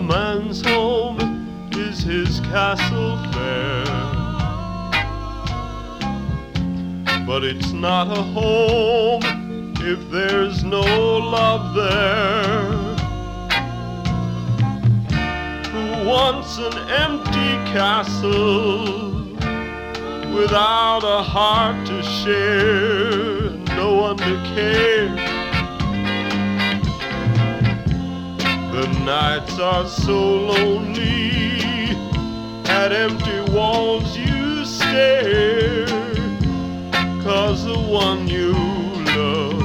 man's home is his castle fair, but it's not a home if there's no love there. Who wants an empty castle without a heart to share, no one to care? The nights are so lonely, at empty walls you stare, 'cause the one you love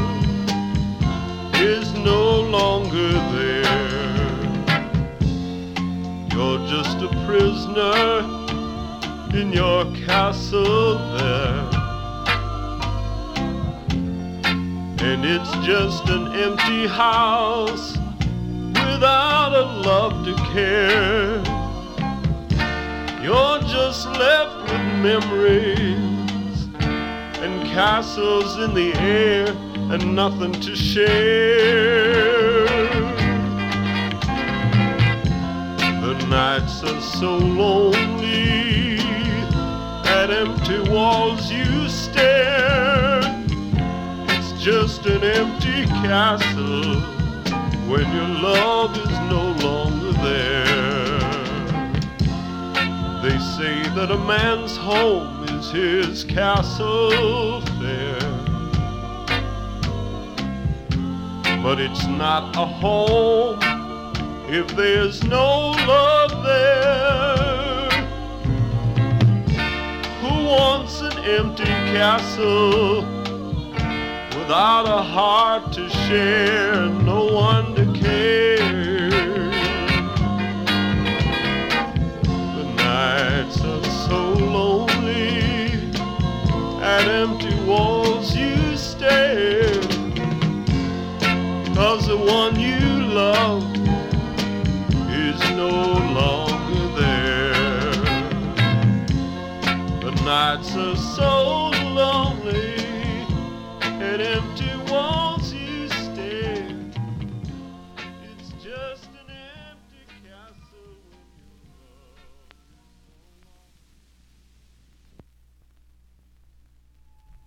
is no longer there. You're just a prisoner in your castle there, and it's just an empty house without a love to care. You're just left with memories and castles in the air and nothing to share. The nights are so lonely, at empty walls you stare. It's just an empty castle when your love is no longer there. They say that a man's home is his castle fair, but it's not a home if there's no love there. Who wants an empty castle without a heart to share, no one to care? The nights are so lonely, at empty walls you stare, 'cause the one you love is no longer there. The nights are so lonely and empty